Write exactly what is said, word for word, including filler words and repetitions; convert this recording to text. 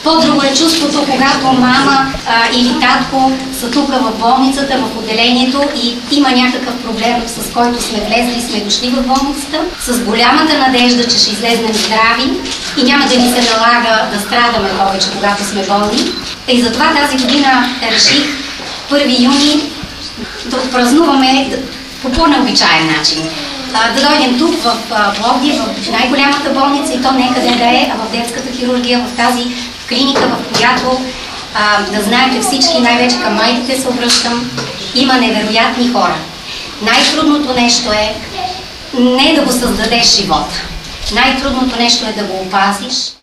По-друго е чувството, когато мама а, или татко са тук в болницата, в отделението и има някакъв проблем, с който сме влезли и сме дошли в болницата, с голямата надежда, че ще излезнем здрави и няма да ни се налага да страдаме повече, когато сме болни. И затова тази година реших първи юни да отпразнуваме по по-необичаен начин. Да дойдем тук в Пловдив, в най-голямата болница и то не къде да е, а в детската хирургия, в тази клиника, в която а, да знаете всички, най-вече към майките се обръщам, има невероятни хора. Най-трудното нещо е не да го създадеш живота. Най-трудното нещо е да го опазиш.